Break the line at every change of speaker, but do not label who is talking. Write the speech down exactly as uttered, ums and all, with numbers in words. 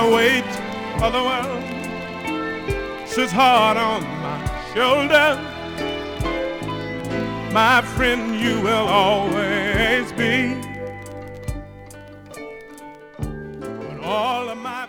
weight of the world sits hard on my shoulders. My friend, you will always be. But all of my